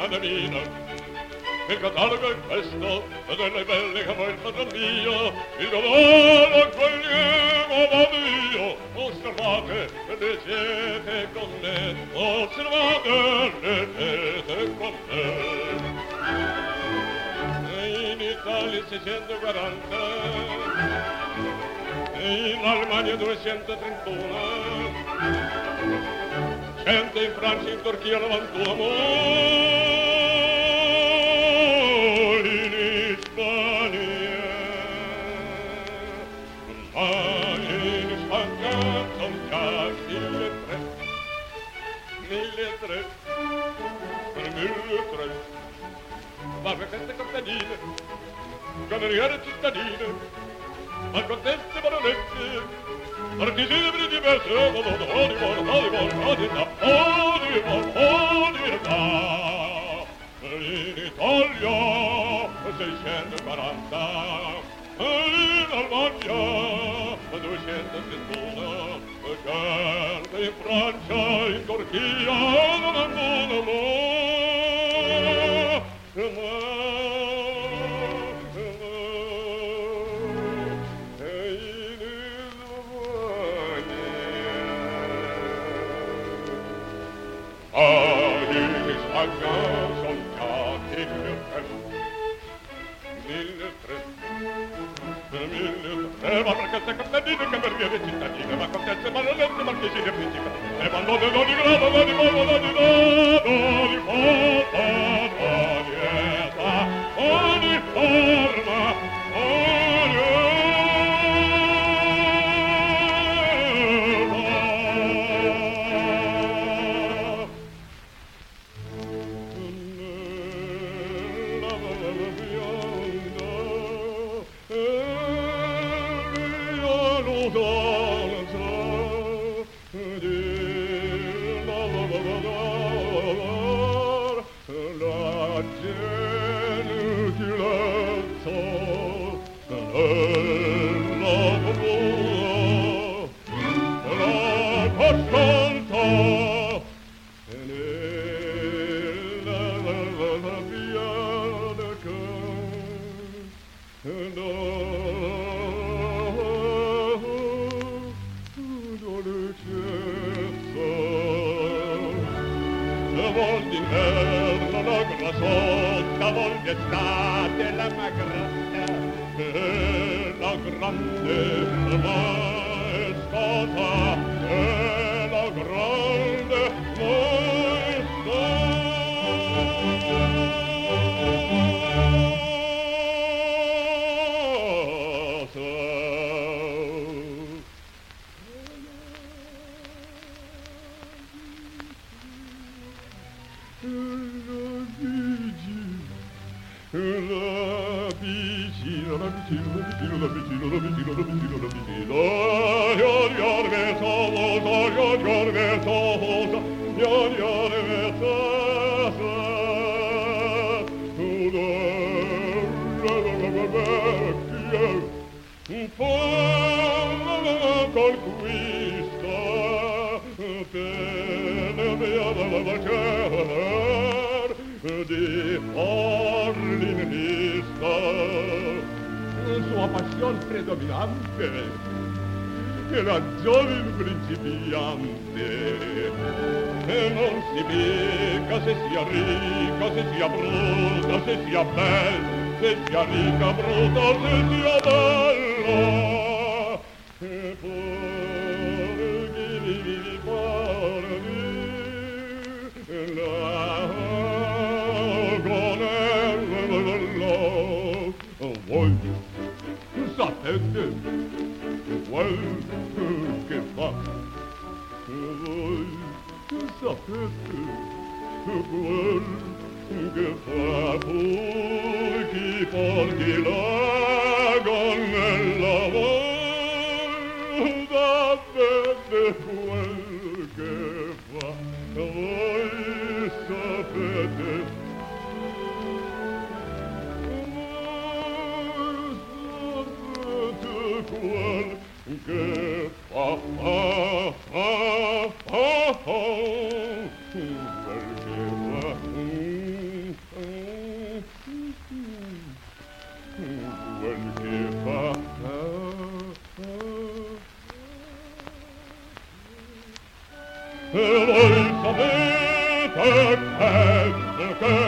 Madamina. Il catalogo è questo, delle belle che voi padron mio, il domani accogliamo da Dio. Osservate, leggete con me, osservate, leggete con me. In Italia 640, in Almania 231, 100 in Francia, in Turchia 91, ma per queste contadine, cameriere cittadine, ma conteste baronesse, artigiani diverse, in Italia 640, in Almania 231, 100 in Francia, in Turchia 91. Ma perché sei contadino, cameriere cittadino, ma contesse, baronesse, marchesini e principe, e mandone d'ogni grado, d'ogni modo, d'ogni dato, d'ogni forma, d'ogni età, ogni forma, ogni Estate la magrana la grande maestà la grande sua passione predominante è la giovine principiante e non si mica se sia ricca, se sia brutta, se sia bella, se sia ricca, brutta, se sia bella e poi vivi parli la voi sapete quel che fa voi sapete quel che fa poi chi porti la gonnella voi sapete quel che fa voi sapete quel che fa quel che fa che fa? E voi sapete che